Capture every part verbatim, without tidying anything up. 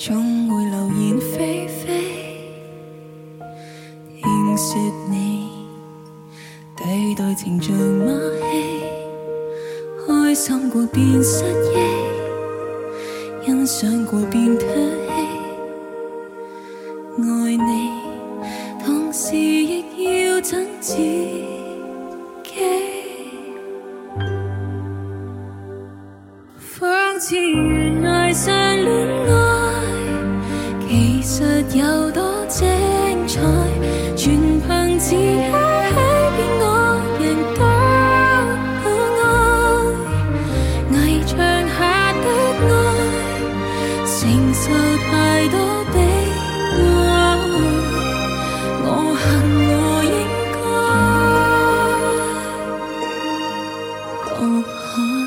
總會流言蜚蜚，輕說你對待情像馬戲，開心過便失憶，欣賞過便唾棄，愛你同時亦要憎自己。仿似懸崖上戀愛，其實有多精彩，全憑自欺欺騙我贏得愛，偽象下的愛，承受太多悲哀，我恨我應該墮海。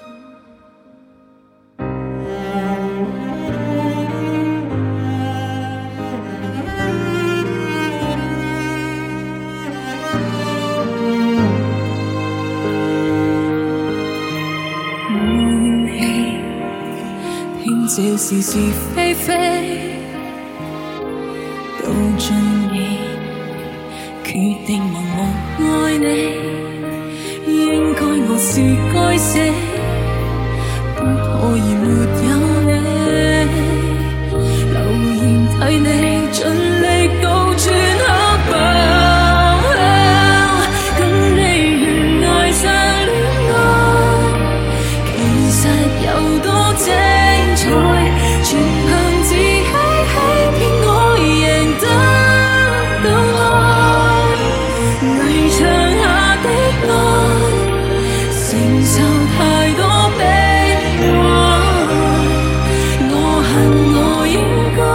照是是非非，到最尾決定盲目愛你，應該我是該死，不可以沒有你。留言替你盡力倒轉黑白，跟你懸崖上戀愛，其實有多精彩，全憑自欺欺騙我贏得到愛，偽象下的愛，承受太多悲哀，我恨我應該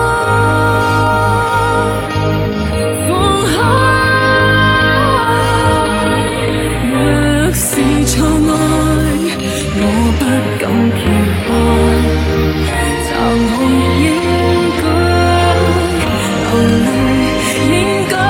放開。若是錯愛，我不敢揭開，但我應該流淚，應該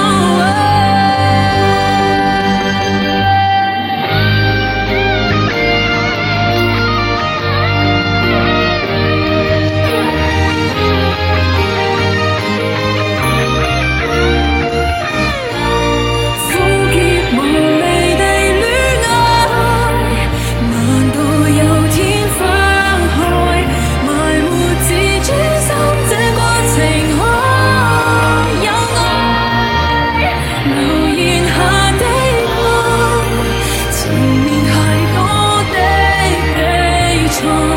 苦澀無離地戀愛，難道有天分開？埋沒自尊心，這過程可有愛？流言下的愛，前面太多的悲慘。